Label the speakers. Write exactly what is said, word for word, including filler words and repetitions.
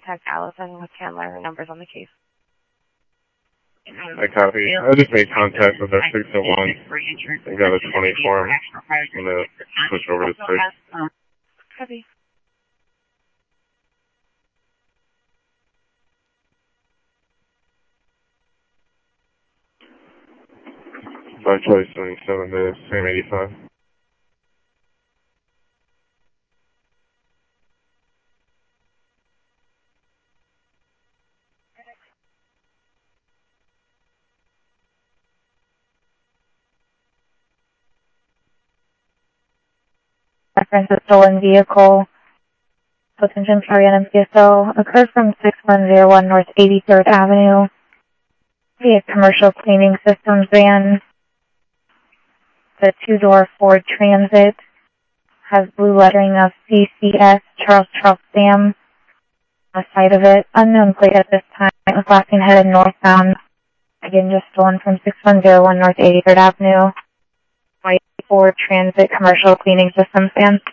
Speaker 1: Contact Allison with Chandler. Her number's on the case.
Speaker 2: I copy. I just made contact with our six oh one. I got a twenty-four. I'm going to switch over to six.
Speaker 1: Copy.
Speaker 2: five Charlie seventy-seven to Sam eighty-five.
Speaker 3: Reference a stolen vehicle. Attention Ariana P S O occurred from six one zero one North eighty-third Avenue. The commercial cleaning systems van. The two-door Ford Transit has blue lettering of C C S Charles Charles Dam on the side of it. Unknown plate at this time. It was last seen headed northbound. Again, just stolen from six one zero one North eighty-third Avenue. White Ford Transit commercial cleaning systems van.